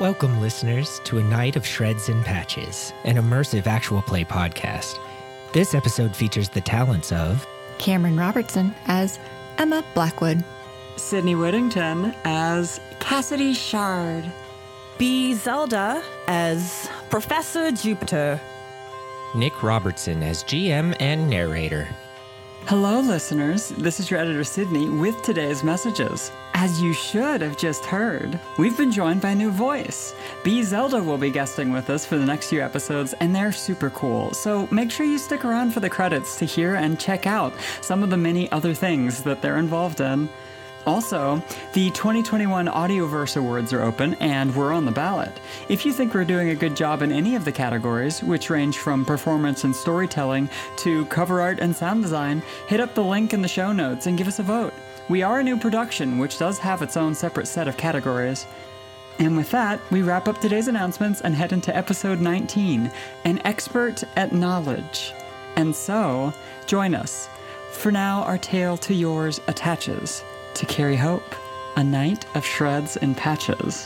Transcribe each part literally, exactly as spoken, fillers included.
Welcome, listeners, to A Night of Shreds and Patches, an immersive actual play podcast. This episode features the talents of Cameron Robertson as Emma Blackwood, Sydney Whittington as Cassidy Shard, B. Zelda as Professor Jupiter, Nick Robertson as G M and narrator. Hello, listeners. This is your editor, Sydney, with today's messages. As you should have just heard, we've been joined by a new voice. B. Zelda will be guesting with us for the next few episodes, and they're super cool. So make sure you stick around for the credits to hear and check out some of the many other things that they're involved in. Also, the twenty twenty-one Audioverse Awards are open, and we're on the ballot. If you think we're doing a good job in any of the categories, which range from performance and storytelling to cover art and sound design, hit up the link in the show notes and give us a vote. We are a new production, which does have its own separate set of categories. And with that, we wrap up today's announcements and head into episode nineteen, An Expert at Knowledge. And so, join us. For now, our tale to yours attaches. To carry hope, a night of shreds and patches.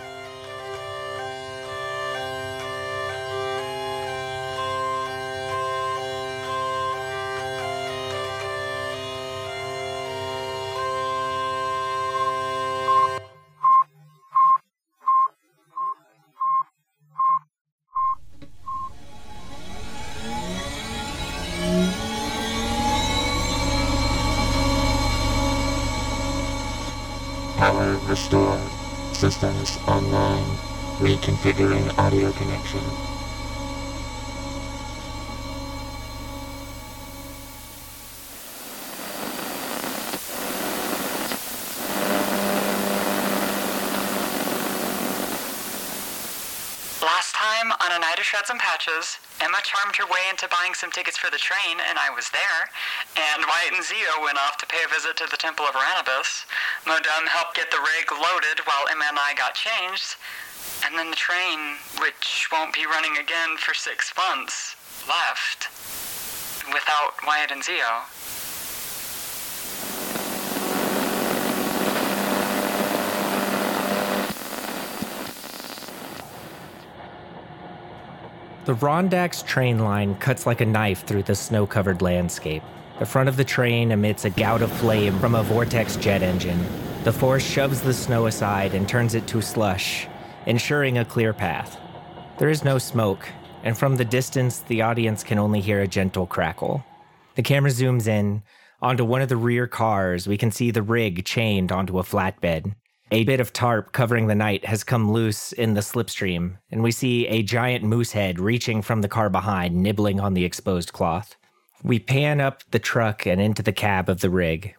Power restored. Systems online. Reconfiguring audio connection. Last time on A Night of Shreds and Patches, Emma charmed her way into buying some tickets for the train, and I was there. And Wyatt and Zio went off to pay a visit to the Temple of Aranibus. Modem helped get the rig loaded while Emma and I got changed. And then the train, which won't be running again for six months, left. Without Wyatt and Zio. The Rondax train line cuts like a knife through the snow-covered landscape. The front of the train emits a gout of flame from a vortex jet engine. The force shoves the snow aside and turns it to slush, ensuring a clear path. There is no smoke, and from the distance, the audience can only hear a gentle crackle. The camera zooms in. Onto one of the rear cars, we can see the rig chained onto a flatbed. A bit of tarp covering the night has come loose in the slipstream, and we see a giant moose head reaching from the car behind, nibbling on the exposed cloth. We pan up the truck and into the cab of the rig.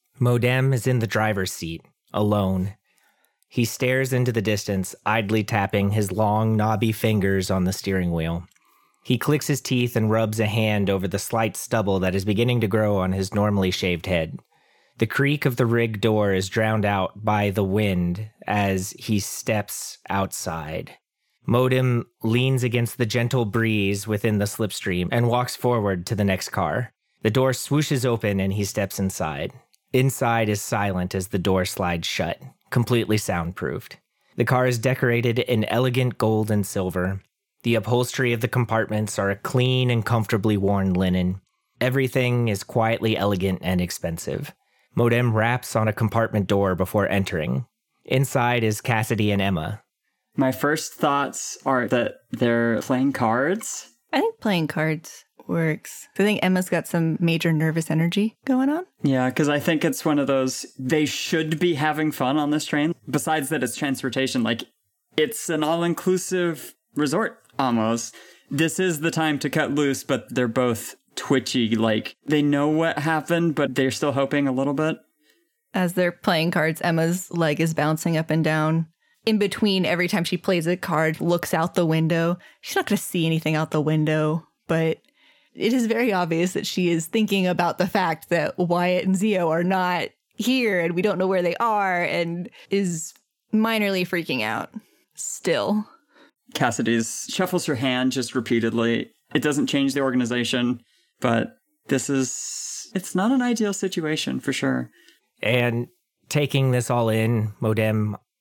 Modem is in the driver's seat, alone. He stares into the distance, idly tapping his long, knobby fingers on the steering wheel. He clicks his teeth and rubs a hand over the slight stubble that is beginning to grow on his normally shaved head. The creak of the rig door is drowned out by the wind as he steps outside. Modem leans against the gentle breeze within the slipstream and walks forward to the next car. The door swooshes open and he steps inside. Inside is silent as the door slides shut, completely soundproofed. The car is decorated in elegant gold and silver. The upholstery of the compartments are a clean and comfortably worn linen. Everything is quietly elegant and expensive. Modem raps on a compartment door before entering. Inside is Cassidy and Emma. My first thoughts are that they're playing cards. I think playing cards works. I think Emma's got some major nervous energy going on. Yeah, because I think it's one of those, they should be having fun on this train. Besides that it's transportation, like, it's an all-inclusive resort, almost. This is the time to cut loose, but they're both twitchy, like, they know what happened, but they're still hoping a little bit. As they're playing cards, Emma's leg is bouncing up and down. In between, every time she plays a card, looks out the window. She's not going to see anything out the window, but it is very obvious that she is thinking about the fact that Wyatt and Zio are not here and we don't know where they are, and is minorly freaking out still. Cassidy's shuffles her hand just repeatedly. It doesn't change the organization, but this is, it's not an ideal situation for sure. And taking this all in, Modem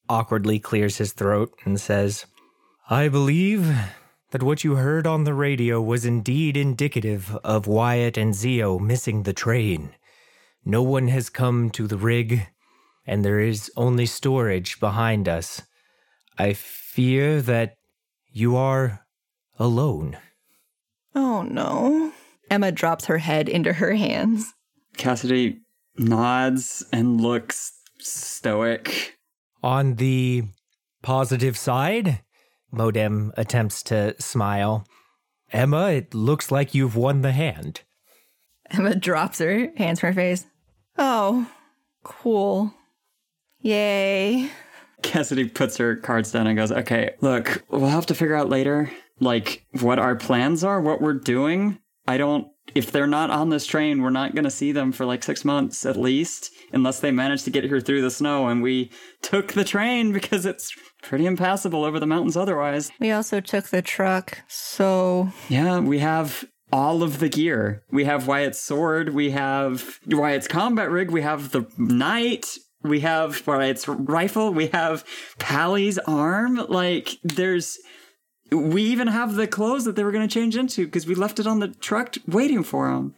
awkwardly clears his throat and says, I believe that what you heard on the radio was indeed indicative of Wyatt and Zio missing the train. No one has come to the rig, and there is only storage behind us. I fear that you are alone. Oh, no. Emma drops her head into her hands. Cassidy nods and looks stoic. On the positive side, Modem attempts to smile. Emma, it looks like you've won the hand. Emma drops her hands from her face. Oh, cool. Yay. Cassidy puts her cards down and goes, okay, look, we'll have to figure out later, like, what our plans are, what we're doing. I don't, if they're not on this train, we're not going to see them for like six months at least, unless they manage to get here through the snow. And we took the train because it's pretty impassable over the mountains otherwise. We also took the truck, so... Yeah, we have all of the gear. We have Wyatt's sword, we have Wyatt's combat rig, we have the knight, we have Wyatt's rifle, we have Pally's arm. Like, there's... We even have the clothes that they were going to change into because we left it on the truck waiting for them.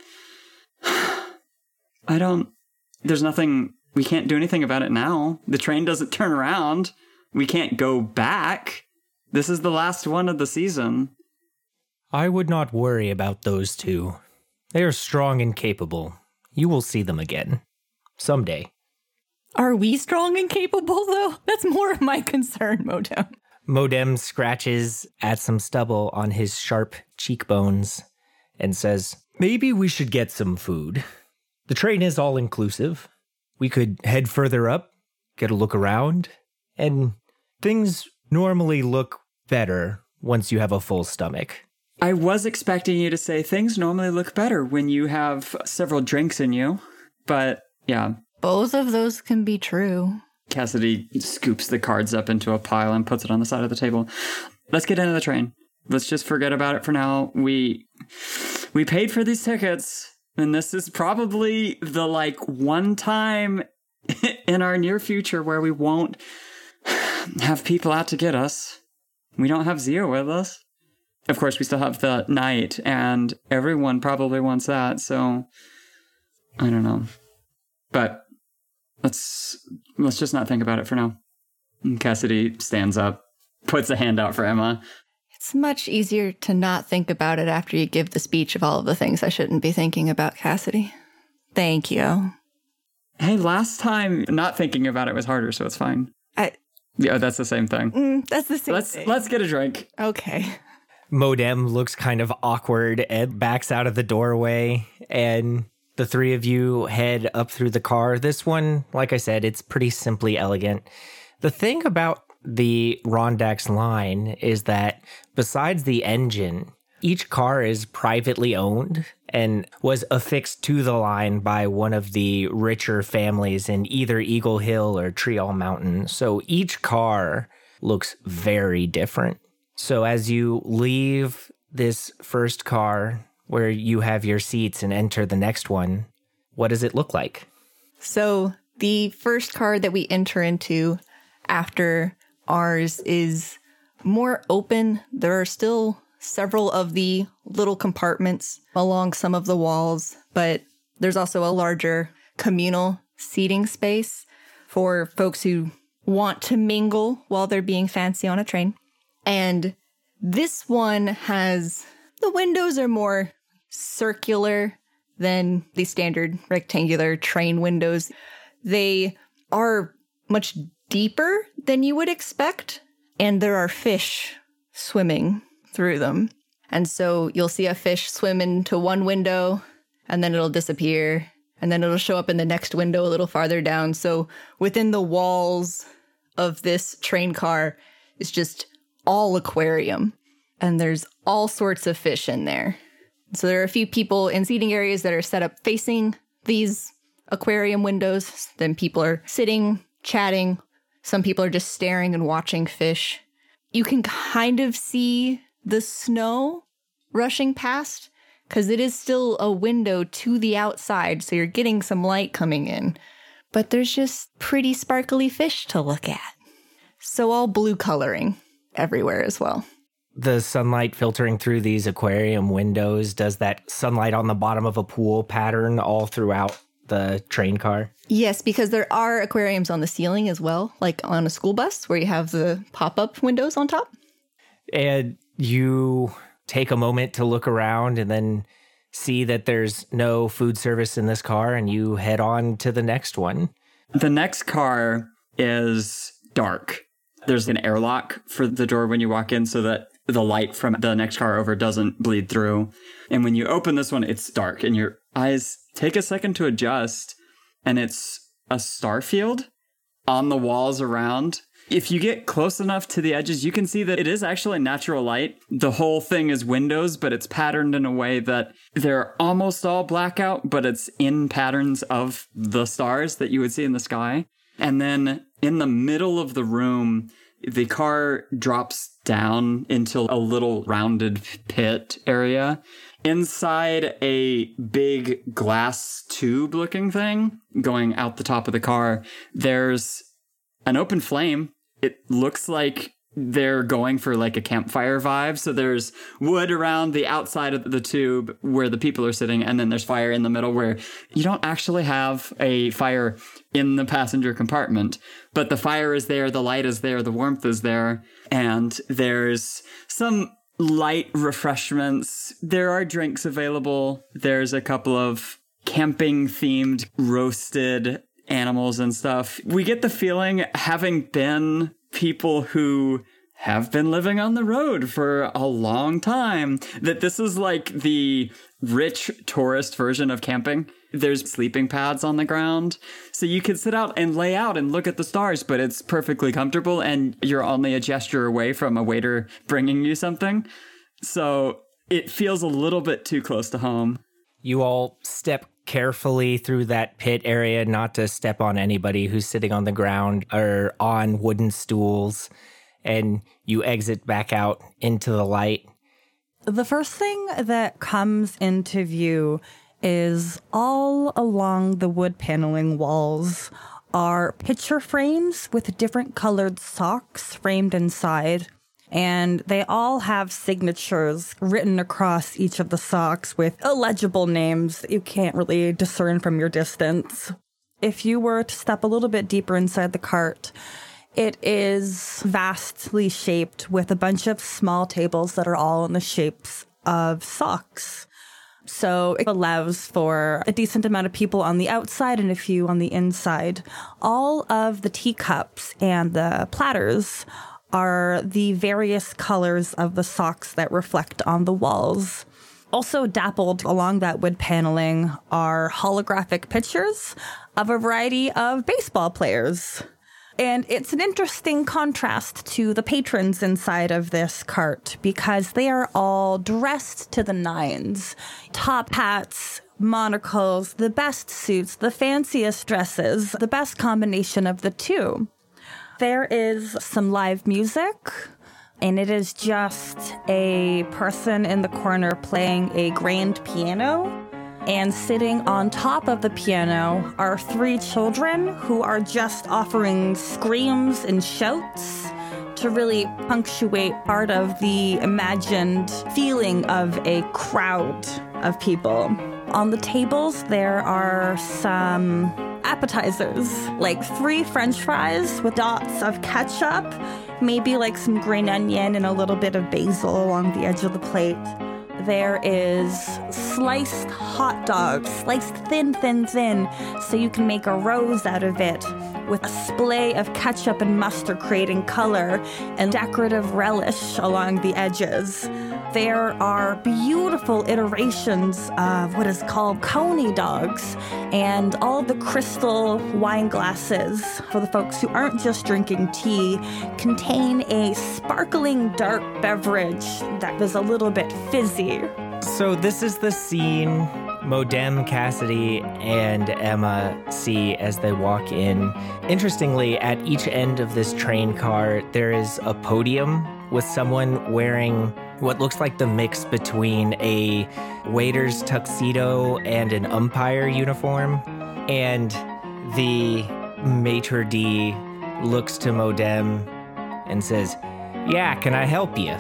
I don't... There's nothing... We can't do anything about it now. The train doesn't turn around. We can't go back. This is the last one of the season. I would not worry about those two. They are strong and capable. You will see them again. Someday. Are we strong and capable, though? That's more of my concern, Modem. Modem scratches at some stubble on his sharp cheekbones and says, maybe we should get some food. The train is all-inclusive. We could head further up, get a look around, and things normally look better once you have a full stomach. I was expecting you to say things normally look better when you have several drinks in you, but yeah. Both of those can be true. Cassidy scoops the cards up into a pile and puts it on the side of the table. Let's get into the train. Let's just forget about it for now. We we paid for these tickets, and this is probably the, like, one time in our near future where we won't have people out to get us. We don't have Zio with us. Of course, we still have the knight, and everyone probably wants that, so I don't know. But let's let's just not think about it for now. And Cassidy stands up, puts a hand out for Emma. It's much easier to not think about it after you give the speech of all of the things I shouldn't be thinking about, Cassidy. Thank you. Hey, last time not thinking about it was harder, so it's fine. I... Yeah, that's the same thing. Mm, that's the same let's, thing. Let's get a drink. Okay. Modem looks kind of awkward and backs out of the doorway, and the three of you head up through the car. This one, like I said, it's pretty simply elegant. The thing about the Rondax line is that besides the engine, each car is privately owned and was affixed to the line by one of the richer families in either Eagle Hill or Treacle Mountain. So each car looks very different. So as you leave this first car where you have your seats and enter the next one, what does it look like? So the first car that we enter into after ours is more open. There are still several of the little compartments along some of the walls, but there's also a larger communal seating space for folks who want to mingle while they're being fancy on a train. And this one has, the windows are more circular than the standard rectangular train windows. They are much deeper than you would expect, and there are fish swimming through them. And so you'll see a fish swim into one window, and then it'll disappear, and then it'll show up in the next window a little farther down. So within the walls of this train car is just all aquarium, and there's all sorts of fish in there. So there are a few people in seating areas that are set up facing these aquarium windows. Then people are sitting, chatting. Some people are just staring and watching fish. You can kind of see the snow rushing past because it is still a window to the outside, so you're getting some light coming in. But there's just pretty sparkly fish to look at. So all blue coloring everywhere as well. The sunlight filtering through these aquarium windows, does that sunlight on the bottom of a pool pattern all throughout the train car? Yes, because there are aquariums on the ceiling as well, like on a school bus where you have the pop-up windows on top. And you take a moment to look around and then see that there's no food service in this car, and you head on to the next one. The next car is dark. There's an airlock for the door when you walk in so that the light from the next car over doesn't bleed through. And when you open this one, it's dark and your eyes take a second to adjust, and it's a star field on the walls around. If you get close enough to the edges, you can see that it is actually natural light. The whole thing is windows, but it's patterned in a way that they're almost all blackout, but it's in patterns of the stars that you would see in the sky. And then in the middle of the room, the car drops down into a little rounded pit area. Inside a big glass tube looking thing going out the top of the car, there's an open flame. It looks like they're going for like a campfire vibe. So there's wood around the outside of the tube where the people are sitting, and then there's fire in the middle where you don't actually have a fire in the passenger compartment, but the fire is there, the light is there, the warmth is there, and there's some light refreshments. There are drinks available. There's a couple of camping themed roasted animals and stuff. We get the feeling, having been people who have been living on the road for a long time, that this is like the rich tourist version of camping. There's sleeping pads on the ground, so you can sit out and lay out and look at the stars, but it's perfectly comfortable, and you're only a gesture away from a waiter bringing you something. So it feels a little bit too close to home. You all step carefully through that pit area, not to step on anybody who's sitting on the ground or on wooden stools, and you exit back out into the light. The first thing that comes into view is all along the wood paneling walls are picture frames with different colored socks framed inside. And they all have signatures written across each of the socks with illegible names that you can't really discern from your distance. If you were to step a little bit deeper inside the cart, it is vastly shaped with a bunch of small tables that are all in the shapes of socks. So it allows for a decent amount of people on the outside and a few on the inside. All of the teacups and the platters are the various colors of the socks that reflect on the walls. Also dappled along that wood paneling are holographic pictures of a variety of baseball players. And it's an interesting contrast to the patrons inside of this cart because they are all dressed to the nines. Top hats, monocles, the best suits, the fanciest dresses, the best combination of the two. There is some live music, and it is just a person in the corner playing a grand piano. And sitting on top of the piano are three children who are just offering screams and shouts to really punctuate part of the imagined feeling of a crowd of people. On the tables, there are some appetizers, like three French fries with dots of ketchup, maybe like some green onion and a little bit of basil along the edge of the plate. There is sliced hot dogs, sliced thin, thin, thin, so you can make a rose out of it, with a splay of ketchup and mustard creating color and decorative relish along the edges. There are beautiful iterations of what is called coney dogs, and all the crystal wine glasses, for the folks who aren't just drinking tea, contain a sparkling dark beverage that is a little bit fizzy. So this is the scene Modem, Cassidy, and Emma see as they walk in. Interestingly, at each end of this train car, there is a podium with someone wearing what looks like the mix between a waiter's tuxedo and an umpire uniform. And the maitre d' looks to Modem and says, "Yeah, can I help you?"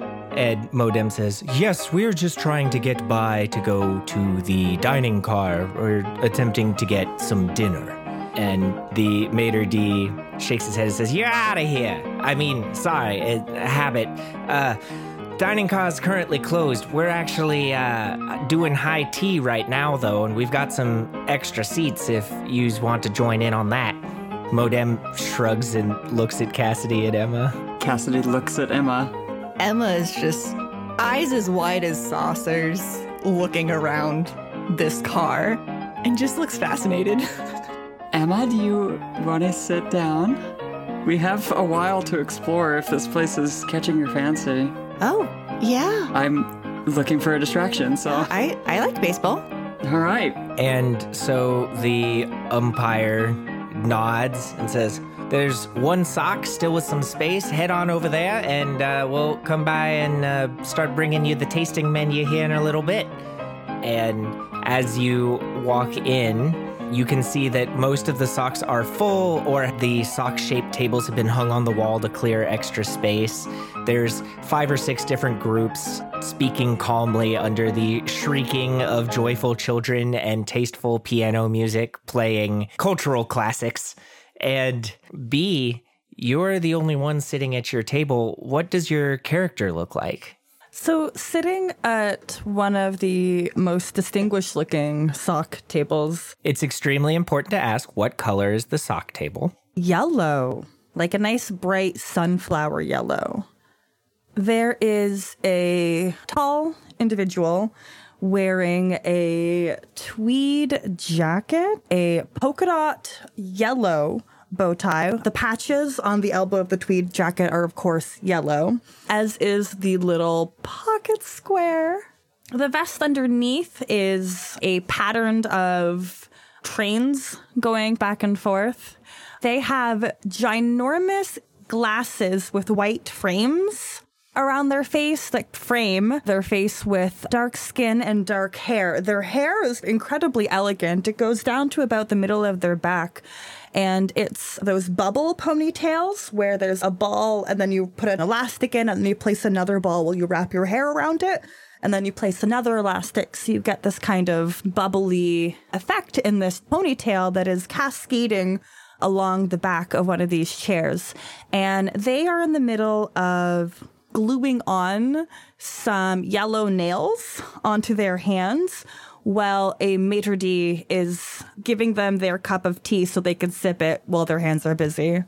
And Modem says, "Yes, we're just trying to get by to go to the dining car or attempting to get some dinner." And the maitre d' shakes his head and says, "You're out of here. I mean, sorry, a habit. Uh, dining car is currently closed. We're actually uh, doing high tea right now, though, and we've got some extra seats if you want to join in on that." Modem shrugs and looks at Cassidy and Emma. Cassidy looks at Emma. Emma is just eyes as wide as saucers looking around this car and just looks fascinated. Emma, do you want to sit down? We have a while to explore if this place is catching your fancy. Oh, yeah. I'm looking for a distraction, so... I, I like baseball. All right. And so the umpire nods and says, "There's one sock still with some space. Head on over there, and uh, we'll come by and uh, start bringing you the tasting menu here in a little bit." And as you walk in, you can see that most of the socks are full, or the sock-shaped tables have been hung on the wall to clear extra space. There's five or six different groups speaking calmly under the shrieking of joyful children and tasteful piano music playing cultural classics. And B, you're the only one sitting at your table. What does your character look like? So sitting at one of the most distinguished looking sock tables. It's extremely important to ask, what color is the sock table? Yellow, like a nice bright sunflower yellow. There is a tall individual wearing a tweed jacket, a polka dot yellow bow tie. The patches on the elbow of the tweed jacket are, of course, yellow, as is the little pocket square. The vest underneath is a pattern of trains going back and forth. They have ginormous glasses with white frames around their face that frame their face with dark skin and dark hair. Their hair is incredibly elegant. It goes down to about the middle of their back. And it's those bubble ponytails where there's a ball and then you put an elastic in and then you place another ball while you wrap your hair around it. And then you place another elastic. So you get this kind of bubbly effect in this ponytail that is cascading along the back of one of these chairs. And they are in the middle of gluing on some yellow nails onto their hands, while a maitre d' is giving them their cup of tea so they can sip it while their hands are busy.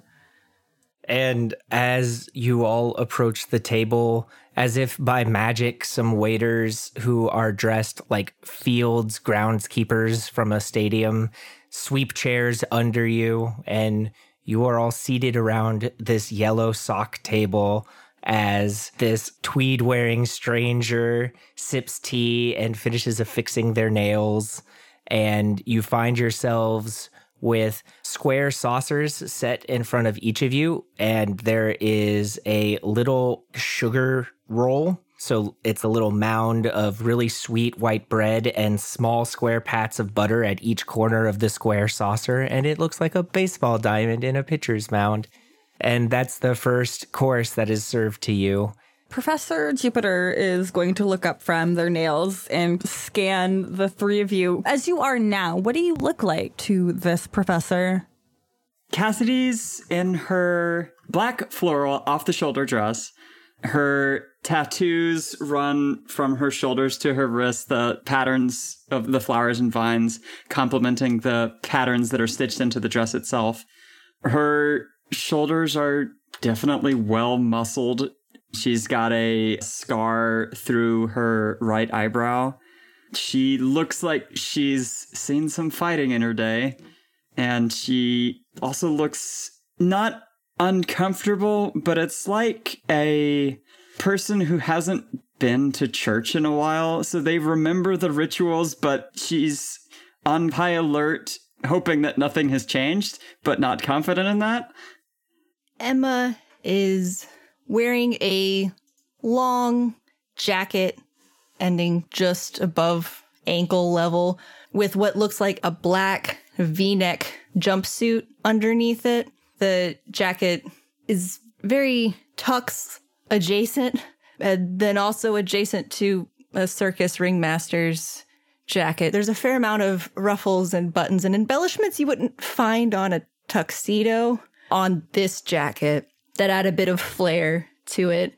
And as you all approach the table, as if by magic, some waiters who are dressed like fields groundskeepers from a stadium sweep chairs under you, and you are all seated around this yellow sock table as this tweed-wearing stranger sips tea and finishes affixing their nails. And you find yourselves with square saucers set in front of each of you, and there is a little sugar roll. So it's a little mound of really sweet white bread and small square pats of butter at each corner of the square saucer, and it looks like a baseball diamond in a pitcher's mound. And that's the first course that is served to you. Professor Jupiter is going to look up from their nails and scan the three of you. As you are now, what do you look like to this professor? Cassidy's in her black floral off-the-shoulder dress. Her tattoos run from her shoulders to her wrists, the patterns of the flowers and vines complementing the patterns that are stitched into the dress itself. Her shoulders are definitely well muscled. She's got a scar through her right eyebrow. She looks like she's seen some fighting in her day. And she also looks not uncomfortable, but it's like a person who hasn't been to church in a while. So they remember the rituals, but she's on high alert, hoping that nothing has changed, but not confident in that. Emma is wearing a long jacket ending just above ankle level with what looks like a black V-neck jumpsuit underneath it. The jacket is very tux adjacent, and then also adjacent to a circus ringmaster's jacket. There's a fair amount of ruffles and buttons and embellishments you wouldn't find on a tuxedo on this jacket that add a bit of flair to it.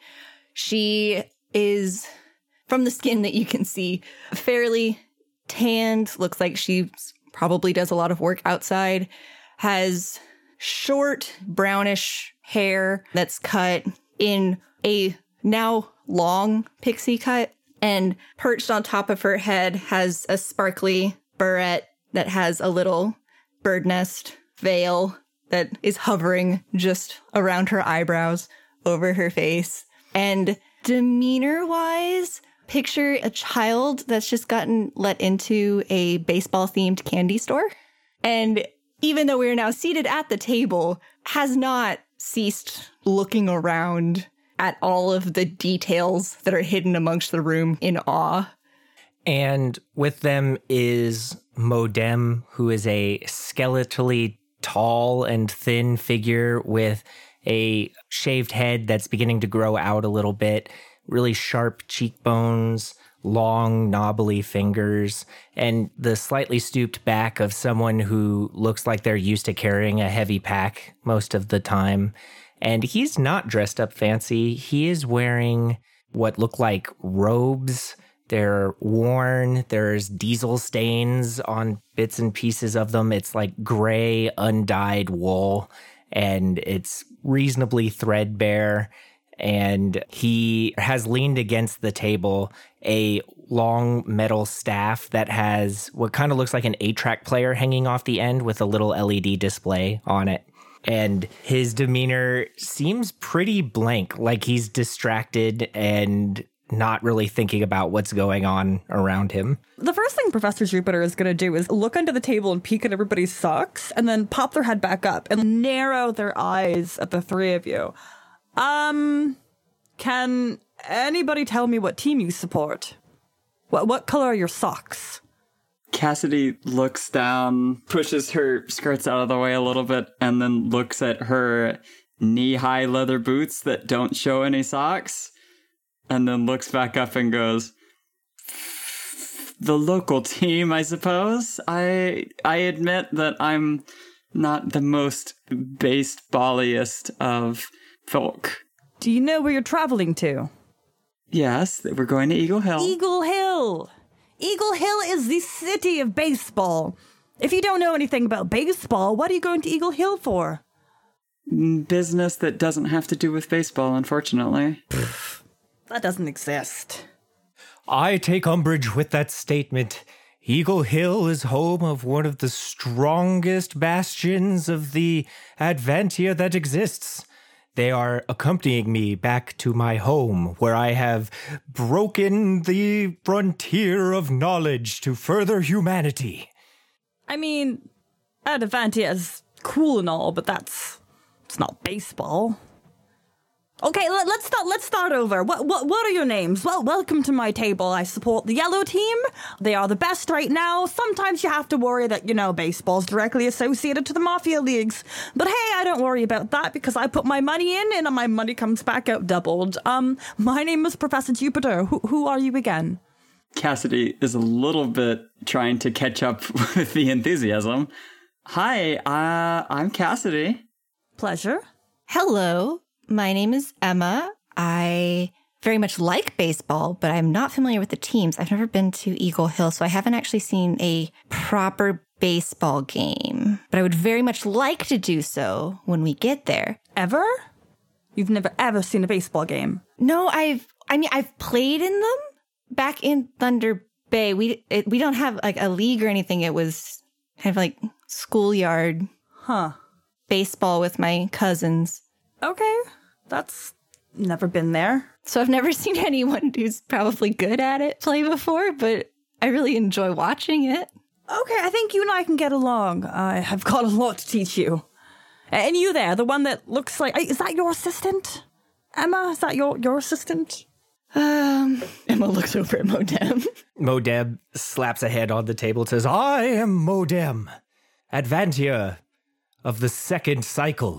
She is, from the skin that you can see, fairly tanned, looks like she probably does a lot of work outside, has short brownish hair that's cut in a now long pixie cut, and perched on top of her head has a sparkly barrette that has a little bird nest veil that is hovering just around her eyebrows over her face. And demeanor-wise, picture a child that's just gotten let into a baseball-themed candy store. And even though we're now seated at the table, has not ceased looking around at all of the details that are hidden amongst the room in awe. And with them is Modem, who is a skeletally tall and thin figure with a shaved head that's beginning to grow out a little bit, really sharp cheekbones, long, knobbly fingers, and the slightly stooped back of someone who looks like they're used to carrying a heavy pack most of the time. And he's not dressed up fancy. He is wearing what look like robes. They're worn. There's diesel stains on bits and pieces of them. It's like gray, undyed wool, and it's reasonably threadbare. And he has leaned against the table a long metal staff that has what kind of looks like an eight-track player hanging off the end with a little L E D display on it. And his demeanor seems pretty blank, like he's distracted and not really thinking about what's going on around him. The first thing Professor Jupiter is going to do is look under the table and peek at everybody's socks and then pop their head back up and narrow their eyes at the three of you. Um, can anybody tell me what team you support? What, what color are your socks? Cassidy looks down, pushes her skirts out of the way a little bit, and then looks at her knee-high leather boots that don't show any socks, and then looks back up and goes, the local team, I suppose. I I admit that I'm not the most baseball-iest of folk. Do you know where you're traveling to? Yes, we're going to Eagle Hill. Eagle Hill! Eagle Hill is the city of baseball. If you don't know anything about baseball, what are you going to Eagle Hill for? Business that doesn't have to do with baseball, unfortunately. That doesn't exist. I take umbrage with that statement. Eagle Hill is home of one of the strongest bastions of the Advantia that exists. They are accompanying me back to my home, where I have broken the frontier of knowledge to further humanity. I mean, Advantia is cool and all, but that's it's not baseball. Okay, let, let's start. Let's start over. What what what are your names? Well, welcome to my table. I support the yellow team. They are the best right now. Sometimes you have to worry that, you know, baseball's directly associated to the mafia leagues. But hey, I don't worry about that because I put my money in and my money comes back out doubled. Um, my name is Professor Jupiter. Who who are you again? Cassidy is a little bit trying to catch up with the enthusiasm. Hi, uh, I'm Cassidy. Pleasure. Hello. My name is Emma. I very much like baseball, but I'm not familiar with the teams. I've never been to Eagle Hill, so I haven't actually seen a proper baseball game. But I would very much like to do so when we get there. Ever? You've never ever seen a baseball game? No, I've, I mean, I've played in them back in Thunder Bay. We it, we don't have like a league or anything. It was kind of like schoolyard Huh. baseball with my cousins. Okay. That's never been there. So I've never seen anyone who's probably good at it play before, but I really enjoy watching it. Okay, I think you and I can get along. I have got a lot to teach you. And you there, the one that looks like... Is that your assistant? Emma, is that your, your assistant? Um, Emma looks over at Modem. Modem slaps a hand on the table and says, I am Modem, Advantia of the second cycle.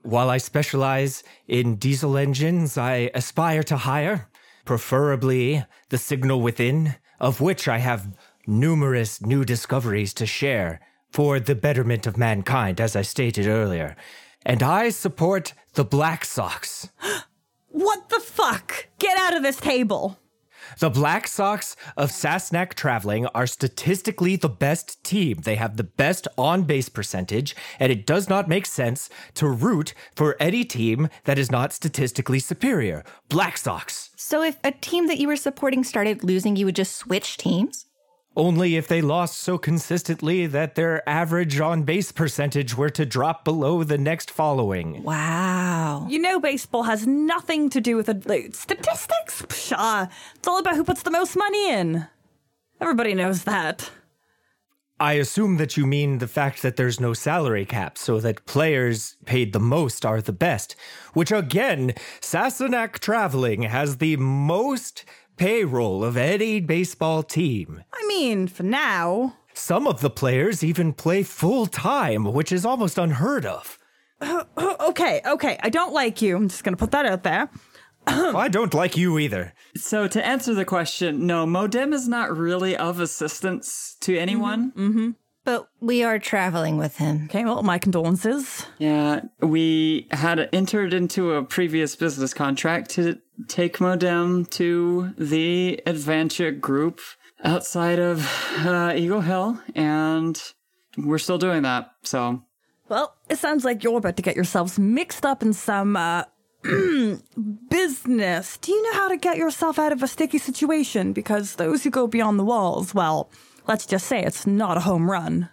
While I specialize in diesel engines, I aspire to higher, preferably the Signal Within, of which I have numerous new discoveries to share for the betterment of mankind, as I stated earlier. And I support the Black Sox. What the fuck? Get out of this table. The Black Sox of Sasnak Traveling are statistically the best team. They have the best on-base percentage, and it does not make sense to root for any team that is not statistically superior. Black Sox. So if a team that you were supporting started losing, you would just switch teams? Only if they lost so consistently that their average on-base percentage were to drop below the next following. Wow. You know baseball has nothing to do with the, like, statistics. Pshaw. It's all about who puts the most money in. Everybody knows that. I assume that you mean the fact that there's no salary cap, so that players paid the most are the best. Which again, Sassenach Traveling has the most payroll of any baseball team. I mean, for now. Some of the players even play full time, which is almost unheard of. Uh, okay, okay, I don't like you. I'm just going to put that out there. I don't like you either. So to answer the question, no, Modem is not really of assistance to anyone. Mm-hmm. Mm-hmm. But we are traveling with him. Okay, well, my condolences. Yeah, we had entered into a previous business contract to take Modem to the Adventure group outside of uh, Eagle Hill, and we're still doing that, so. Well, it sounds like you're about to get yourselves mixed up in some, uh, business. Do you know how to get yourself out of a sticky situation? Because those who go beyond the walls, well, let's just say it's not a home run.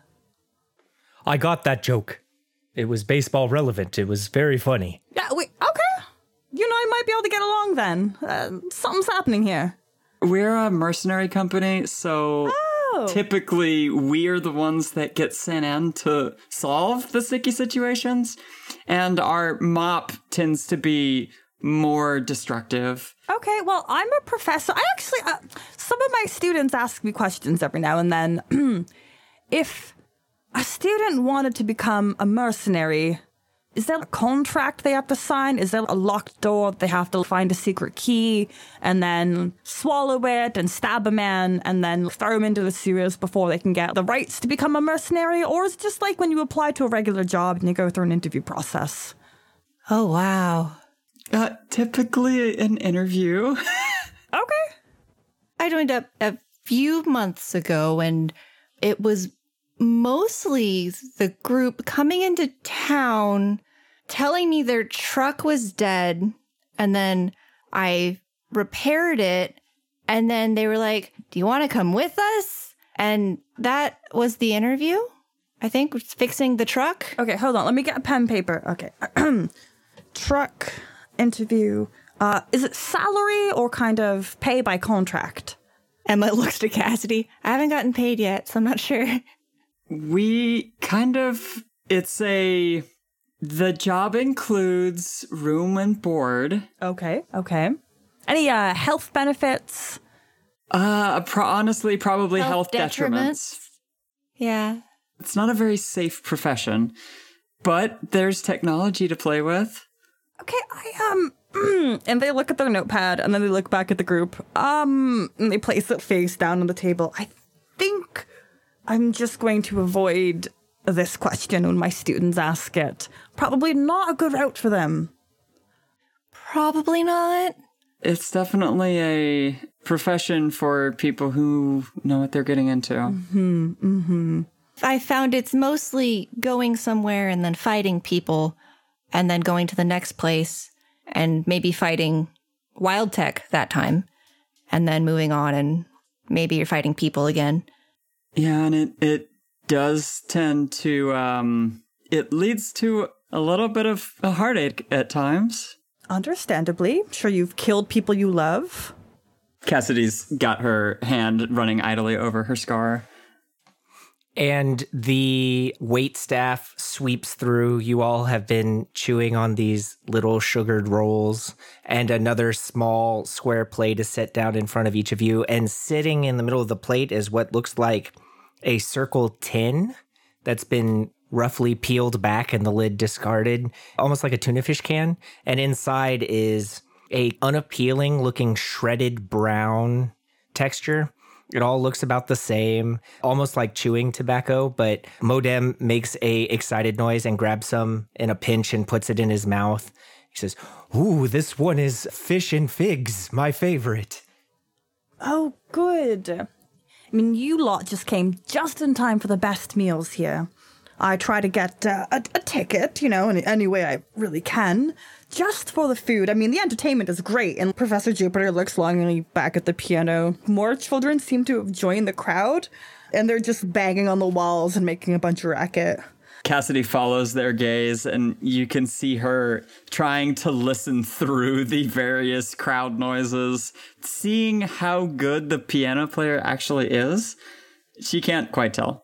I got that joke. It was baseball relevant. It was very funny. Yeah, wait, okay. You and I might be able to get along then. Uh, something's happening here. We're a mercenary company, so Oh. typically we're the ones that get sent in to solve the sticky situations, and our mop tends to be more destructive. Okay, well, I'm a professor. I actually, uh, some of my students ask me questions every now and then. If a student wanted to become a mercenary, is there a contract they have to sign? Is there a locked door they have to find a secret key and then swallow it and stab a man and then throw him into the sewers before they can get the rights to become a mercenary? Or is it just like when you apply to a regular job and you go through an interview process? Oh, wow. Uh, typically an interview. Okay. I joined up a few months ago, and it was mostly the group coming into town telling me their truck was dead, and then I repaired it, and then they were like, do you want to come with us? And that was the interview, I think, was fixing the truck. Okay, hold on. Let me get a pen and paper. Okay. Truck interview. Uh, is it salary or kind of pay by contract? Emma looks to Cassidy. I haven't gotten paid yet, so I'm not sure. We kind of, it's a, the job includes room and board. Okay, okay. Any uh, health benefits? Uh, pro- honestly, probably health, Health detriments. detriments? Yeah. It's not a very safe profession, but there's technology to play with. Okay, I, um, and they look at their notepad and then they look back at the group. Um, and they place it face down on the table. I think I'm just going to avoid this question when my students ask it. Probably not a good route for them. Probably not. It's definitely a profession for people who know what they're getting into. Mm-hmm, mm-hmm. I found it's mostly going somewhere and then fighting people and then going to the next place and maybe fighting Wild Tech that time and then moving on and maybe you're fighting people again. Yeah, and it, it does tend to, um, it leads to a little bit of a heartache at times. Understandably. Sure, you've killed people you love. Cassidy's got her hand running idly over her scar. And the wait staff sweeps through. You all have been chewing on these little sugared rolls, and another small square plate is set down in front of each of you. And sitting in the middle of the plate is what looks like a circle tin that's been roughly peeled back and the lid discarded, almost like a tuna fish can. And inside is a unappealing looking shredded brown texture. It all looks about the same, almost like chewing tobacco, but Modem makes a excited noise and grabs some in a pinch and puts it in his mouth. He says, "Ooh, this one is fish and figs, my favorite." Oh, good. I mean, you lot just came just in time for the best meals here. I try to get uh, a, a ticket, you know, in any way I really can, just for the food. I mean, the entertainment is great, and Professor Jupiter looks longingly back at the piano. More children seem to have joined the crowd, and they're just banging on the walls and making a bunch of racket. Cassidy follows their gaze, and you can see her trying to listen through the various crowd noises, seeing how good the piano player actually is. She can't quite tell.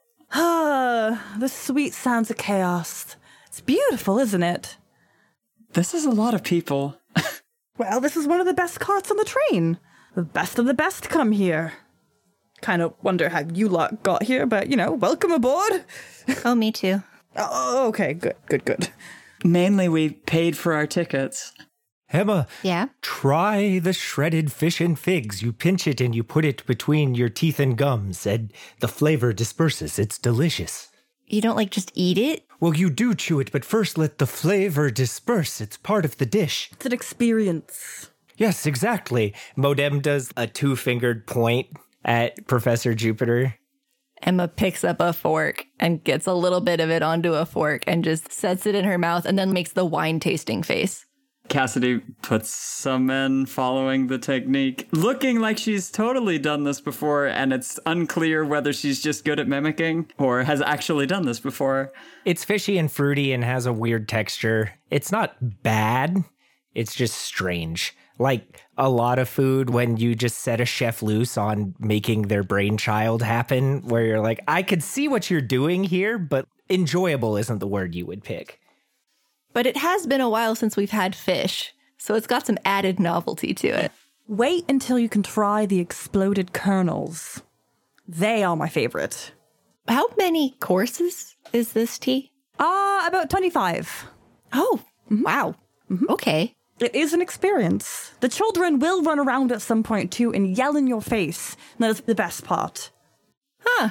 Ah, the sweet sounds of chaos. It's beautiful, isn't it? This is a lot of people. Well, this is one of the best carts on the train. The best of the best come here. Kind of wonder how you lot got here, but, you know, welcome aboard. Oh, me too. Oh, okay, good, good, good. Mainly we paid for our tickets. Emma, Yeah? try the shredded fish and figs. You pinch it and you put it between your teeth and gums, and the flavor disperses. It's delicious. You don't, like, just eat it? Well, you do chew it, but first let the flavor disperse. It's part of the dish. It's an experience. Yes, exactly. Modem does a two-fingered point at Professor Jupiter. Emma picks up a fork and gets a little bit of it onto a fork and just sets it in her mouth and then makes the wine tasting face. Cassidy puts some in, following the technique, looking like she's totally done this before, and it's unclear whether she's just good at mimicking or has actually done this before. It's fishy and fruity and has a weird texture. It's not bad. It's just strange. Like a lot of food when you just set a chef loose on making their brainchild happen, where you're like, I could see what you're doing here, but enjoyable isn't the word you would pick. But it has been a while since we've had fish, so it's got some added novelty to it. Wait until you can try the exploded kernels. They are my favorite. How many courses is this tea? Ah, uh, about twenty-five. Oh, mm-hmm. Wow. Mm-hmm. Okay. It is an experience. The children will run around at some point, too, and yell in your face. And that is the best part. Huh.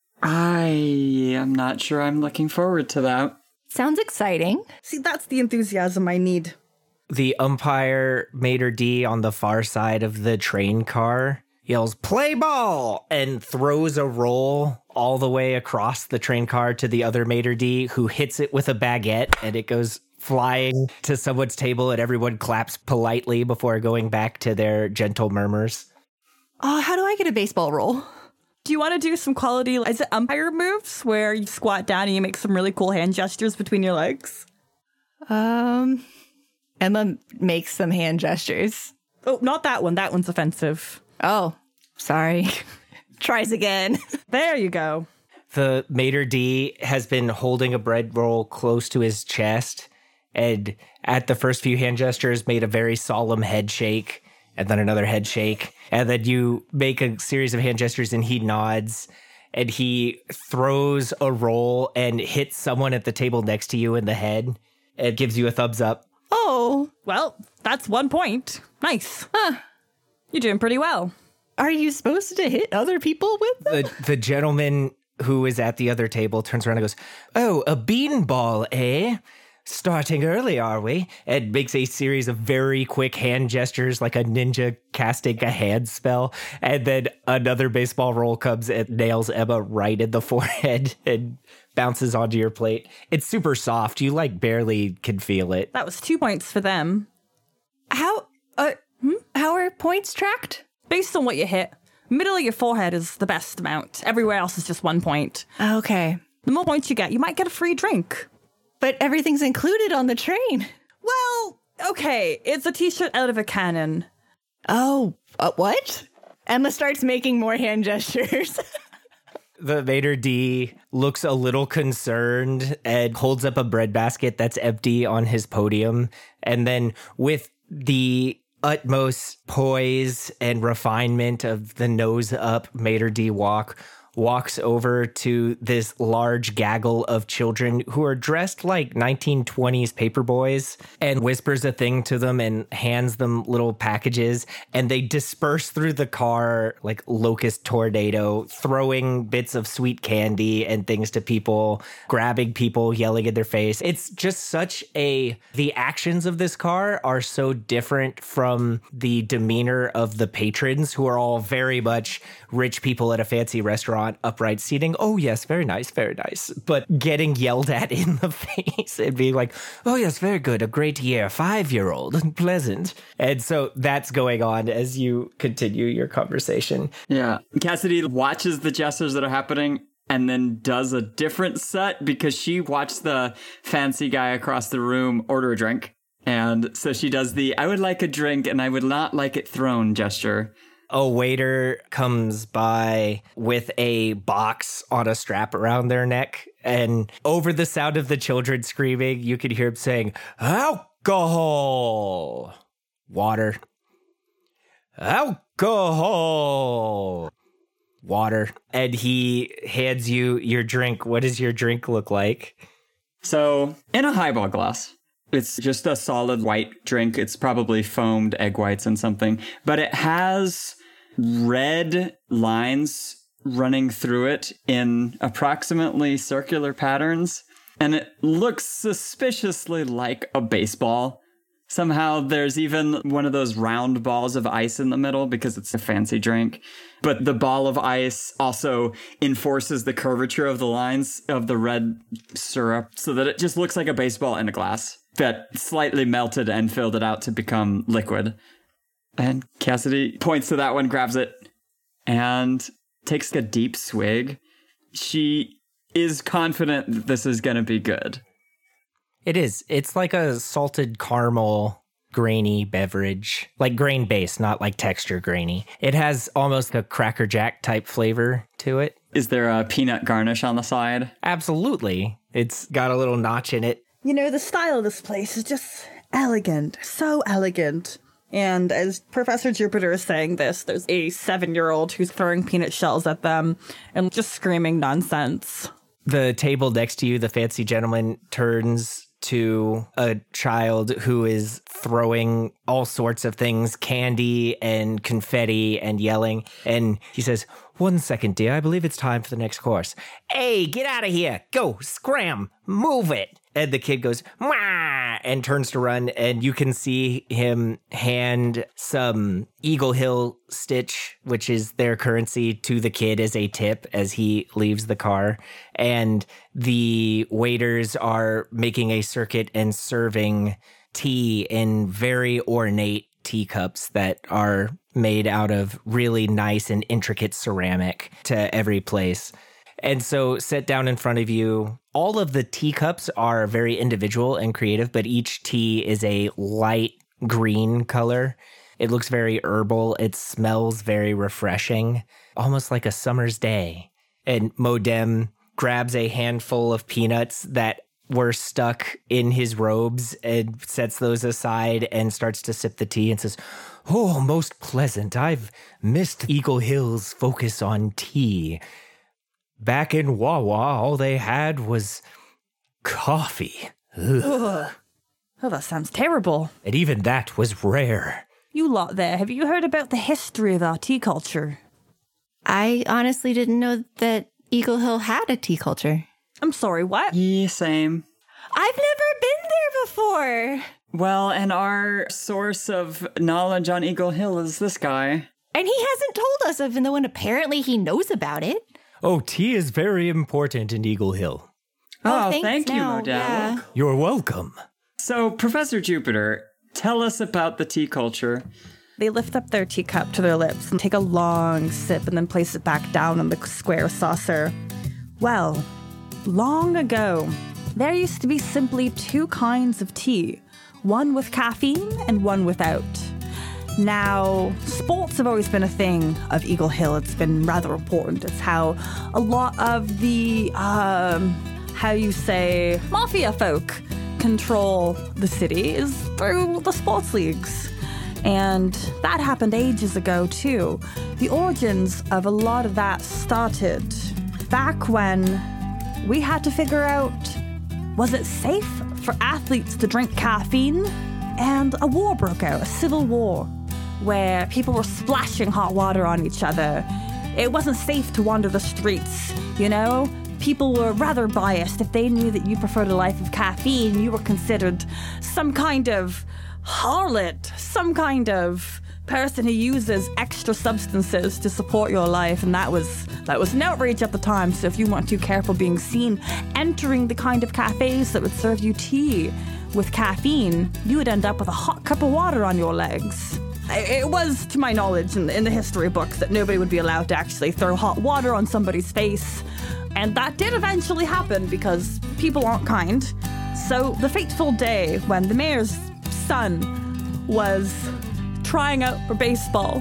I am not sure I'm looking forward to that. Sounds exciting. See, that's the enthusiasm I need. The umpire, Mater D, on the far side of the train car yells, "Play ball!" and throws a roll all the way across the train car to the other Mater D, who hits it with a baguette, and it goes flying to someone's table, and everyone claps politely before going back to their gentle murmurs. Oh, how do I get a baseball roll? Do you want to do some quality, is it umpire moves, where you squat down and you make some really cool hand gestures between your legs? Um, Emma makes some hand gestures. Oh, not that one. That one's offensive. Oh, sorry. Tries again. There you go. The Mater D has been holding a bread roll close to his chest, and at the first few hand gestures made a very solemn head shake, and then another head shake, and then you make a series of hand gestures and he nods, and he throws a roll and hits someone at the table next to you in the head. It gives you a thumbs up. Oh. Well, that's one point. Nice. Huh. You're doing pretty well. Are you supposed to hit other people with them? The, the gentleman who is at the other table turns around and goes, "Oh, a beanball, eh? Starting early, are we?" And makes a series of very quick hand gestures like a ninja casting a hand spell. And then another baseball roll comes and nails Emma right in the forehead and bounces onto your plate. It's super soft. You like barely can feel it. That was two points for them. How, uh, hmm? How are points tracked? Based on what you hit. Middle of your forehead is the best amount. Everywhere else is just one point. Okay. The more points you get, you might get a free drink. But everything's included on the train. Well, okay, it's a t-shirt out of a cannon. Oh, uh, what? Emma starts making more hand gestures. The Mater D looks a little concerned and holds up a bread basket that's empty on his podium. And then with the utmost poise and refinement of the nose up Mater D walk, walks over to this large gaggle of children who are dressed like nineteen twenties paper boys and whispers a thing to them and hands them little packages, and they disperse through the car like locust tornado, throwing bits of sweet candy and things to people, grabbing people, yelling in their face. It's just such a... The actions of this car are so different from the demeanor of the patrons, who are all very much rich people at a fancy restaurant, upright seating. Oh, yes, very nice, very nice. But getting yelled at in the face and being like, oh, yes, very good, a great year, five-year-old, pleasant. And so that's going on as you continue your conversation. Yeah. Cassidy watches the gestures that are happening and then does a different set because she watched the fancy guy across the room order a drink. And so she does the, I would like a drink and I would not like it thrown gesture. A waiter comes by with a box on a strap around their neck, and over the sound of the children screaming, you can hear him saying, alcohol, water, alcohol, water. And he hands you your drink. What does your drink look like? So in a highball glass. It's just a solid white drink. It's probably foamed egg whites and something, but it has red lines running through it in approximately circular patterns, and it looks suspiciously like a baseball. Somehow there's even one of those round balls of ice in the middle because it's a fancy drink. But the ball of ice also enforces the curvature of the lines of the red syrup so that it just looks like a baseball in a glass that slightly melted and filled it out to become liquid. And Cassidy points to that one, grabs it, and takes a deep swig. She is confident that this is going to be good. It is. It's like a salted caramel grainy beverage, like grain based, not like texture grainy. It has almost a Cracker Jack type flavor to it. Is there a peanut garnish on the side? Absolutely. It's got a little notch in it. You know, the style of this place is just elegant, so elegant. And as Professor Jupiter is saying this, there's a seven-year-old who's throwing peanut shells at them and just screaming nonsense. The table next to you, the fancy gentleman, turns to a child who is throwing all sorts of things, candy and confetti and yelling. And he says, one second, dear, I believe it's time for the next course. Hey, get out of here. Go, scram, move it. And the kid goes, Mwah! And turns to run, and you can see him hand some Eagle Hill Stitch, which is their currency, to the kid as a tip as he leaves the car. And the waiters are making a circuit and serving tea in very ornate teacups that are made out of really nice and intricate ceramic to every place. And so set down in front of you, all of the teacups are very individual and creative, but each tea is a light green color. It looks very herbal. It smells very refreshing, almost like a summer's day. And Modem grabs a handful of peanuts that were stuck in his robes and sets those aside and starts to sip the tea and says, oh, most pleasant. I've missed Eagle Hill's focus on tea. Back in Wawa, all they had was coffee. Ugh. Oh, that sounds terrible. And even that was rare. You lot there, have you heard about the history of our tea culture? I honestly didn't know that Eagle Hill had a tea culture. I'm sorry, what? Yeah, same. I've never been there before. Well, and our source of knowledge on Eagle Hill is this guy. And he hasn't told us, even though apparently he knows about it. Oh, tea is very important in Eagle Hill. Oh, oh thank you, now, Model. Yeah. You're welcome. So, Professor Jupiter, tell us about the tea culture. They lift up their teacup to their lips and take a long sip and then place it back down on the square saucer. Well, long ago, there used to be simply two kinds of tea, one with caffeine and one without. Now, sports have always been a thing of Eagle Hill. It's been rather important. It's how a lot of the, um, how you say, mafia folk control the city is through the sports leagues. And that happened ages ago, too. the origins of a lot of that started back when we had to figure out, was it safe for athletes to drink caffeine? And a war broke out, a civil war, where people were splashing hot water on each other. It wasn't safe to wander the streets, you know? People were rather biased. If they knew that you preferred a life of caffeine, you were considered some kind of harlot, some kind of person who uses extra substances to support your life, and that was that was an outrage at the time. So if you weren't too careful being seen entering the kind of cafes that would serve you tea with caffeine, you would end up with a hot cup of water on your legs. It was, to my knowledge, in the, in the history books, that nobody would be allowed to actually throw hot water on somebody's face. And that did eventually happen because people aren't kind. So the fateful day when the mayor's son was trying out for baseball,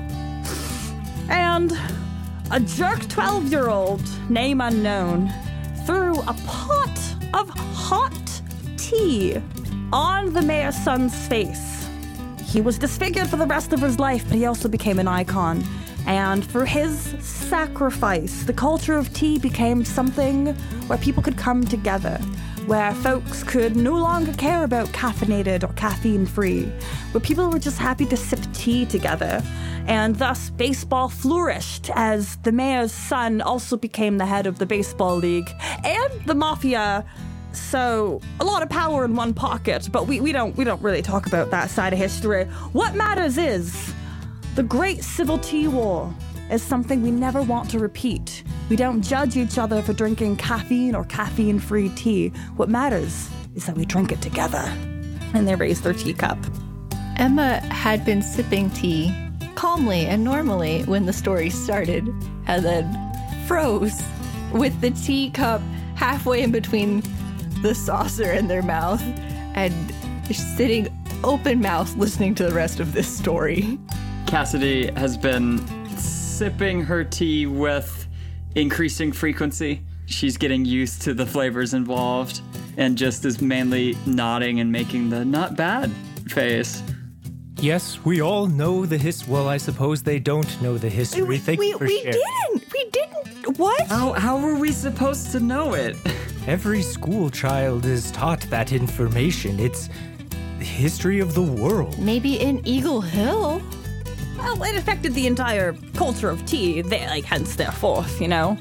and a jerk twelve-year-old, name unknown, threw a pot of hot tea on the mayor's son's face. He was disfigured for the rest of his life, but he also became an icon. And for his sacrifice, the culture of tea became something where people could come together, where folks could no longer care about caffeinated or caffeine-free, where people were just happy to sip tea together. And thus, baseball flourished as the mayor's son also became the head of the baseball league and the mafia. So, a lot of power in one pocket, but we, we don't we don't really talk about that side of history. What matters is the Great Civil Tea War is something we never want to repeat. We don't judge each other for drinking caffeine or caffeine-free tea. What matters is that we drink it together. And they raise their teacup. Emma had been sipping tea calmly and normally when the story started, and then froze with the teacup halfway in between the saucer and their mouth, and sitting open-mouthed listening to the rest of this story. Cassidy has been sipping her tea with increasing frequency. She's getting used to the flavors involved and just is mainly nodding and making the not bad face. Yes, we all know the his. Well, I suppose they don't know the history. We, Thank we, you for we sharing. didn't. We didn't. What? How, how were we supposed to know it? Every school child is taught that information. It's the history of the world. Maybe in Eagle Hill? Well, it affected the entire culture of tea, they, like, hence their fourth, you know?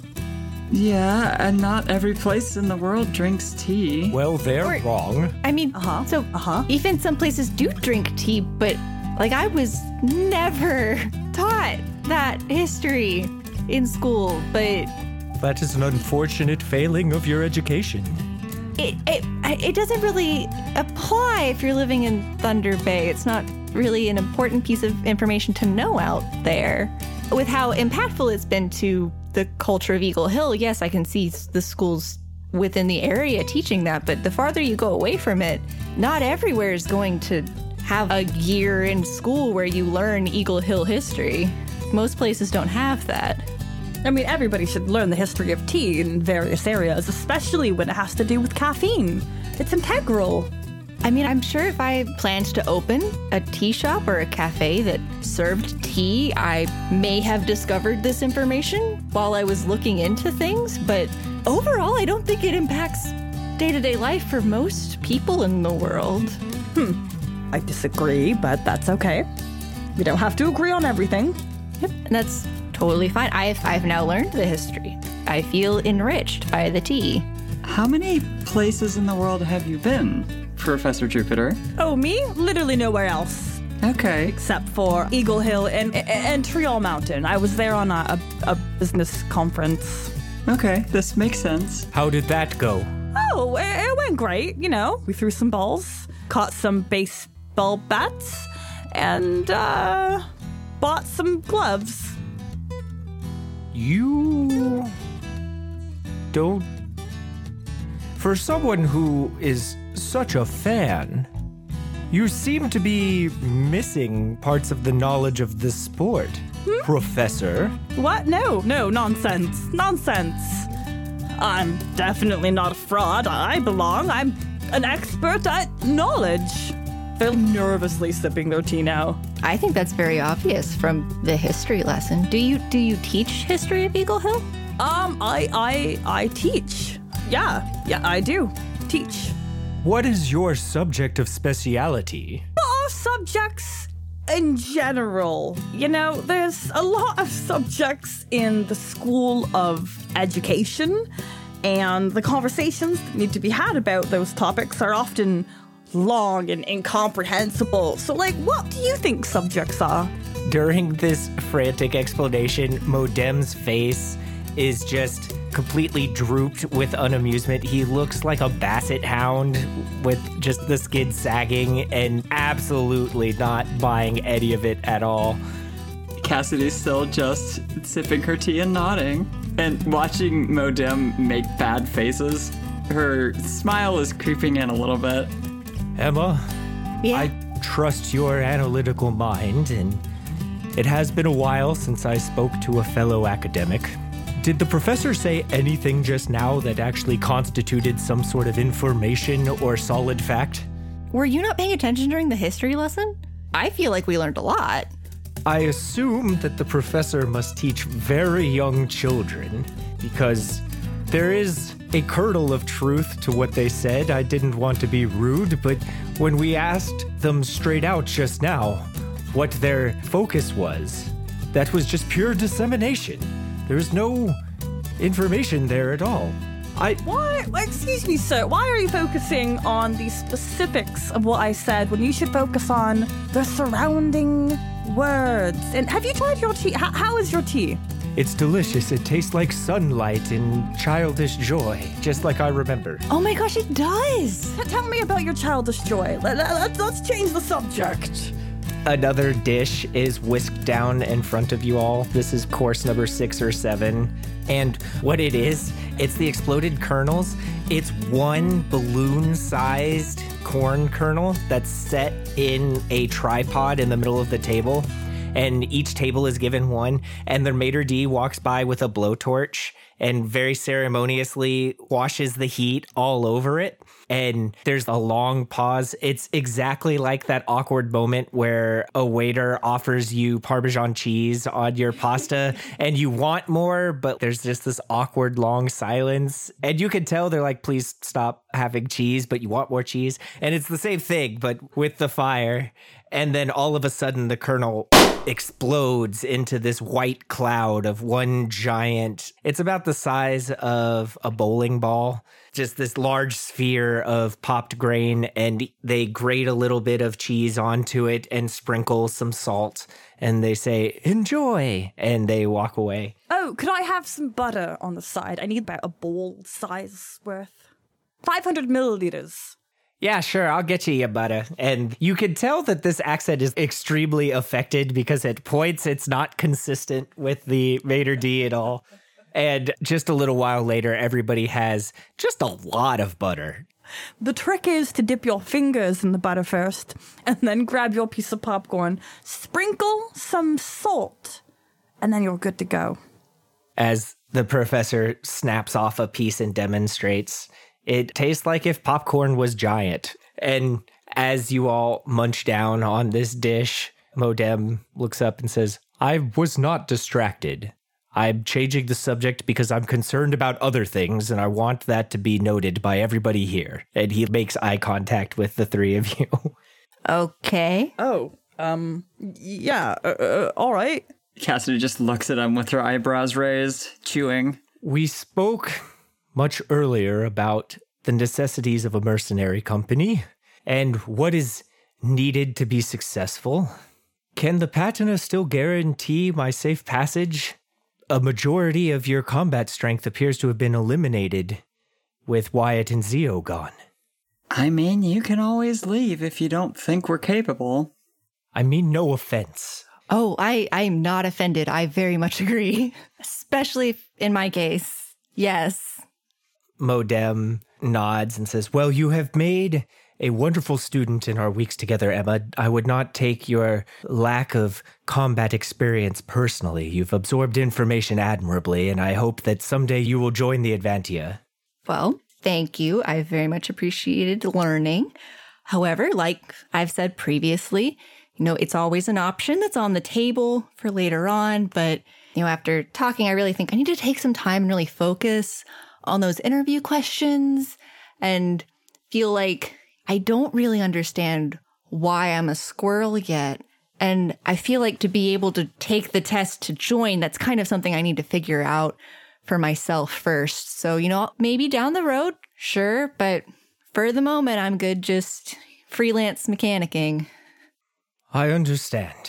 Yeah, and not every place in the world drinks tea. Well, they're Or- wrong. I mean, Uh-huh, so uh-huh. even some places do drink tea, but like I was never taught that history in school, but That is an unfortunate failing of your education. it, it it doesn't really apply if you're living in Thunder Bay. It's not really an important piece of information to know out there. With how impactful it's been to the culture of Eagle Hill, yes, I can see the schools within the area teaching that, but the farther you go away from it, not everywhere is going to have a year in school where you learn Eagle Hill history. Most places don't have that. I mean, everybody should learn the history of tea in various areas, especially when it has to do with caffeine. It's integral. I mean, I'm sure if I planned to open a tea shop or a cafe that served tea, I may have discovered this information while I was looking into things, but overall, I don't think it impacts day-to-day life for most people in the world. I disagree, but that's okay. We don't have to agree on everything. Yep, and that's totally fine. I've, I've now learned the history. I feel enriched by the tea. How many places in the world have you been, Professor Jupiter? Oh, me? Literally nowhere else. Okay. Except for Eagle Hill and, and, and Trial Mountain. I was there on a, a, a business conference. Okay, this makes sense. How did that go? Oh, it, it went great, you know. We threw some balls, caught some baseball bats, and uh, bought some gloves. You don't. For someone who is such a fan, you seem to be missing parts of the knowledge of the sport, Professor. What? No, no, nonsense. Nonsense. I'm definitely not a fraud. I belong. I'm an expert at knowledge. They're nervously sipping their tea now. I think that's very obvious from the history lesson. Do you do you teach history of Eagle Hill? Um, I, I, I teach. Yeah, yeah, I do teach. What is your subject of speciality? All subjects in general. You know, there's a lot of subjects in the School of Education, and the conversations that need to be had about those topics are often long and incomprehensible. So, like, what do you think subjects are? During this frantic explanation, Modem's face is just completely drooped with unamusement. He looks like a basset hound with just the skin sagging and absolutely not buying any of it at all. Cassidy's still just sipping her tea and nodding. And watching Modem make bad faces, her smile is creeping in a little bit. Emma, Yeah. I trust your analytical mind, and it has been a while since I spoke to a fellow academic. Did the professor say anything just now that actually constituted some sort of information or solid fact? Were you not paying attention during the history lesson? I feel like we learned a lot. I assume that the professor must teach very young children, because there is a kernel of truth to what they said. I didn't want to be rude, but when we asked them straight out just now what their focus was, that was just pure dissemination. There's no information there at all. I Why? Excuse me, sir. Why are you focusing on the specifics of what I said when you should focus on the surrounding words? And have you tried your tea? How, how is your tea? It's delicious. It tastes like sunlight and childish joy, just like I remember. Oh my gosh, it does. T- Tell me about your childish joy. Let, let, let's change the subject. Another dish is whisked down in front of you all. This is course number six or seven. And what it is, it's the exploded kernels. It's one balloon-sized corn kernel that's set in a tripod in the middle of the table. And each table is given one. And the maitre d' walks by with a blowtorch and very ceremoniously washes the heat all over it. And there's a long pause. It's exactly like that awkward moment where a waiter offers you Parmesan cheese on your pasta and you want more, but there's just this awkward long silence. And you can tell they're like, please stop having cheese, but you want more cheese. And it's the same thing, but with the fire. And then all of a sudden the kernel explodes into this white cloud of one giant, it's about the size of a bowling ball, just this large sphere of popped grain, and they grate a little bit of cheese onto it and sprinkle some salt, and they say, enjoy, and they walk away. Oh, could I have some butter on the side? I need about a bowl size worth. five hundred milliliters. Yeah, sure, I'll get you your butter. And you can tell that this accent is extremely affected because at points it's not consistent with the maitre d' at all. And just a little while later, everybody has just a lot of butter. The trick is to dip your fingers in the butter first, and then grab your piece of popcorn, sprinkle some salt, and then you're good to go. As the professor snaps off a piece and demonstrates, it tastes like if popcorn was giant. And as you all munch down on this dish, Modem looks up and says, I was not distracted. I'm changing the subject because I'm concerned about other things, and I want that to be noted by everybody here. And he makes eye contact with the three of you. Okay. Oh, um, yeah, uh, uh, all right. Cassidy just looks at him with her eyebrows raised, chewing. We spoke much earlier about the necessities of a mercenary company and what is needed to be successful. Can the patina still guarantee my safe passage? A majority of your combat strength appears to have been eliminated with Wyatt and Zio gone. I mean, you can always leave if you don't think we're capable. I mean no offense. Oh, I, I'm not offended. I very much agree. Especially in my case. Yes. Modem nods and says, well, you have made a wonderful student in our weeks together, Emma. I would not take your lack of combat experience personally. You've absorbed information admirably, and I hope that someday you will join the Advantia. Well, thank you. I very much appreciated learning. However, like I've said previously, You know, it's always an option that's on the table for later on. But, you know, after talking, I really think I need to take some time and really focus on those interview questions and feel like I don't really understand why I'm a squirrel yet. And I feel like to be able to take the test to join, that's kind of something I need to figure out for myself first. So, you know, maybe down the road, sure. But for the moment, I'm good just freelance mechanicking. I understand.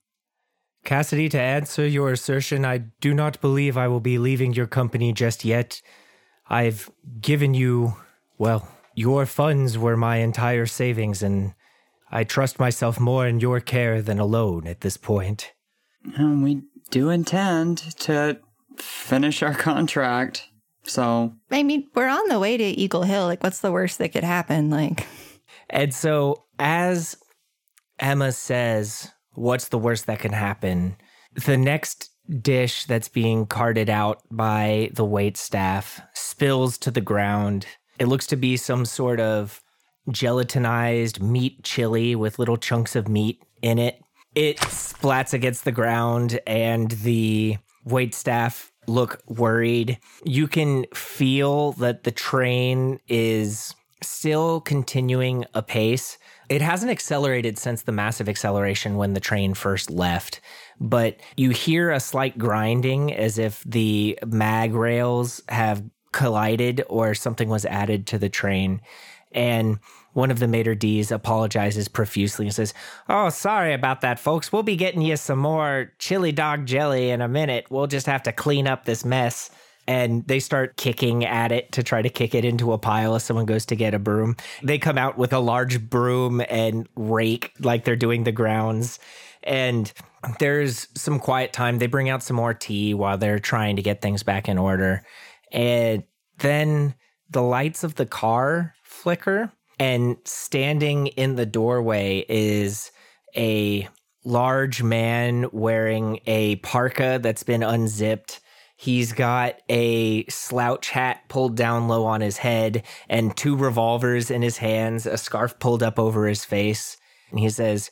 Cassidy, to answer your assertion, I do not believe I will be leaving your company just yet. I've given you, well, your funds were my entire savings, and I trust myself more in your care than alone at this point. And we do intend to finish our contract, so... I mean, we're on the way to Eagle Hill. Like, what's the worst that could happen? Like... And so, as Emma says, what's the worst that can happen? The next dish that's being carted out by the waitstaff spills to the ground. It looks to be some sort of gelatinized meat chili with little chunks of meat in it. It splats against the ground, and the waitstaff look worried. You can feel that the train is still continuing apace. It hasn't accelerated since the massive acceleration when the train first left, but you hear a slight grinding as if the mag rails have collided or something was added to the train. And one of the maitre d's apologizes profusely and says, "Oh, sorry about that, folks. We'll be getting you some more chili dog jelly in a minute. We'll just have to clean up this mess." And they start kicking at it to try to kick it into a pile as someone goes to get a broom. They come out with a large broom and rake like they're doing the grounds. And there's some quiet time. They bring out some more tea while they're trying to get things back in order. And then the lights of the car flicker, and standing in the doorway is a large man wearing a parka that's been unzipped. He's got a slouch hat pulled down low on his head and two revolvers in his hands, a scarf pulled up over his face. And he says,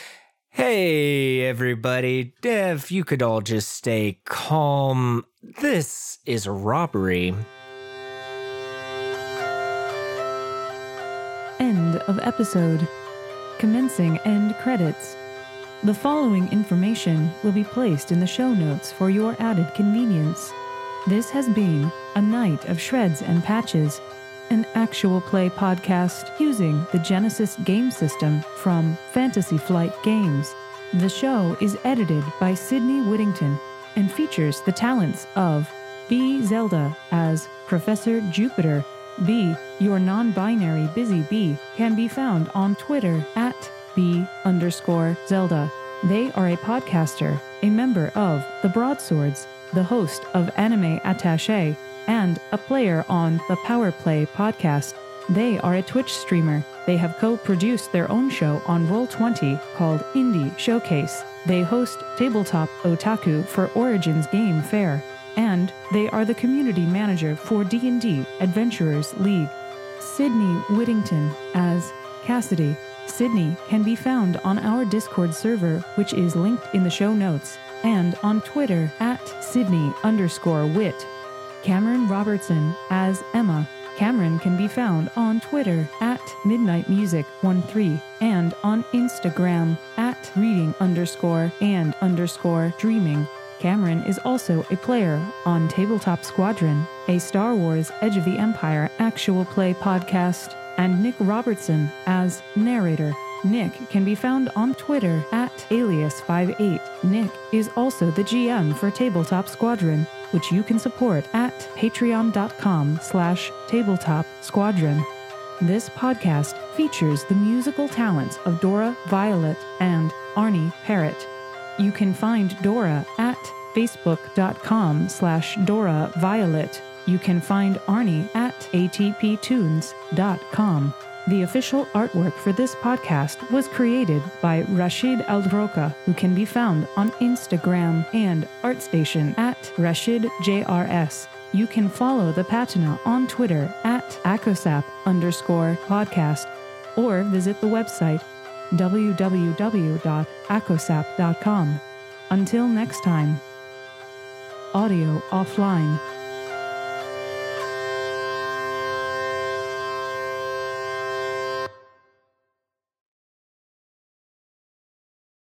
"Hey, everybody, if you could all just stay calm, this is a robbery." End of episode. Commencing end credits. The following information will be placed in the show notes for your added convenience. This has been A Night of Shreds and Patches, an actual play podcast using the Genesis game system from Fantasy Flight Games. The show is edited by Sydney Whittington and features the talents of B. Zelda as Professor Jupiter. B, your non-binary busy bee, can be found on Twitter at B underscore Zelda. They are a podcaster, a member of The Broadswords, the host of Anime Attaché, and a player on the Power Play podcast. They are a Twitch streamer. They have co-produced their own show on Roll twenty called Indie Showcase. They host Tabletop Otaku for Origins Game Fair, and they are the community manager for D and D Adventurers League. Sydney Whittington as Cassidy. Sydney can be found on our Discord server, which is linked in the show notes, and on Twitter at Sydney underscore Wit. Cameron Robertson as Emma. Cameron can be found on Twitter at Midnight Music thirteen and on Instagram at reading underscore and underscore dreaming. Cameron is also a player on Tabletop Squadron, a Star Wars Edge of the Empire actual play podcast, and Nick Robertson as narrator. Nick can be found on Twitter at alias fifty-eight. Nick is also the G M for Tabletop Squadron, which you can support at patreon.com slash tabletop squadron. This podcast features the musical talents of Dora Violet and Arnie Parrott. You can find Dora at facebook.com slash Dora Violet. You can find Arnie at a t p tunes dot com. The official artwork for this podcast was created by Rashid Aldroka, who can be found on Instagram and ArtStation at RashidJRS. You can follow the Patina on Twitter at Acosap underscore podcast, or visit the website w w w dot acosap dot com. Until next time. Audio offline.